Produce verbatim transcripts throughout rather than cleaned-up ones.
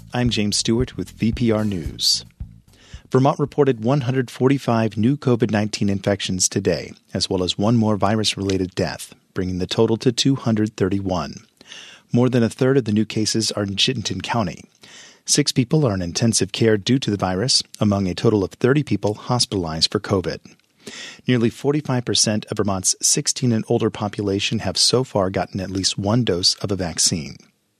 I'm James Stewart with V P R News. Vermont reported one hundred forty-five new covid nineteen infections today, as well as one more virus-related death, bringing the total to two hundred thirty-one. More than a third of the new cases are in Chittenden County. Six people are in intensive care due to the virus, among a total of thirty people hospitalized for COVID. Nearly forty-five percent of Vermont's sixteen and older population have so far gotten at least one dose of a vaccine.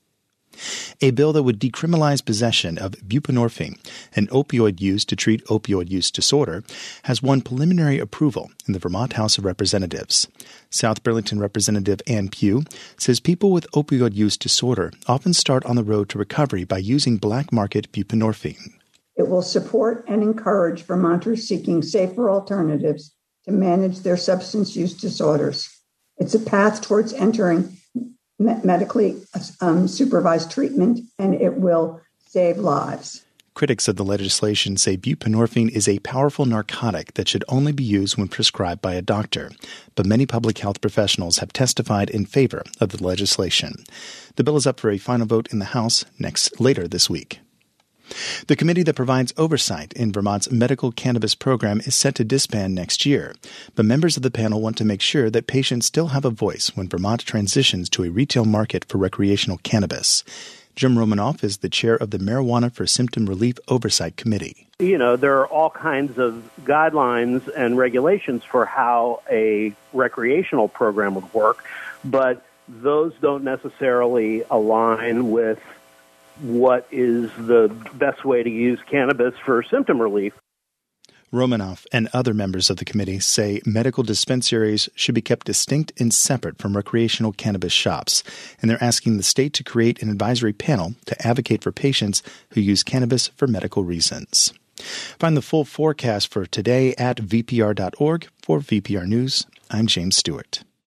A bill that would decriminalize possession of buprenorphine, an opioid used to treat opioid use disorder, has won preliminary approval in the Vermont House of Representatives. South Burlington Representative Ann Pugh says people with opioid use disorder often start on the road to recovery by using black market buprenorphine. It will support and encourage Vermonters seeking safer alternatives to manage their substance use disorders. It's a path towards entering medically um, supervised treatment, and it will save lives. Critics of the legislation say buprenorphine is a powerful narcotic that should only be used when prescribed by a doctor, but many public health professionals have testified in favor of the legislation. The bill is up for a final vote in the House next later this week. The committee that provides oversight in Vermont's medical cannabis program is set to disband next year, but members of the panel want to make sure that patients still have a voice when Vermont transitions to a retail market for recreational cannabis. Jim Romanoff is the chair of the Marijuana for Symptom Relief Oversight Committee. You know, there are all kinds of guidelines and regulations for how a recreational program would work, but those don't necessarily align with what is the best way to use cannabis for symptom relief. Romanoff and other members of the committee say medical dispensaries should be kept distinct and separate from recreational cannabis shops, and they're asking the state to create an advisory panel to advocate for patients who use cannabis for medical reasons. Find the full forecast for today at V P R dot org. For V P R News, I'm James Stewart.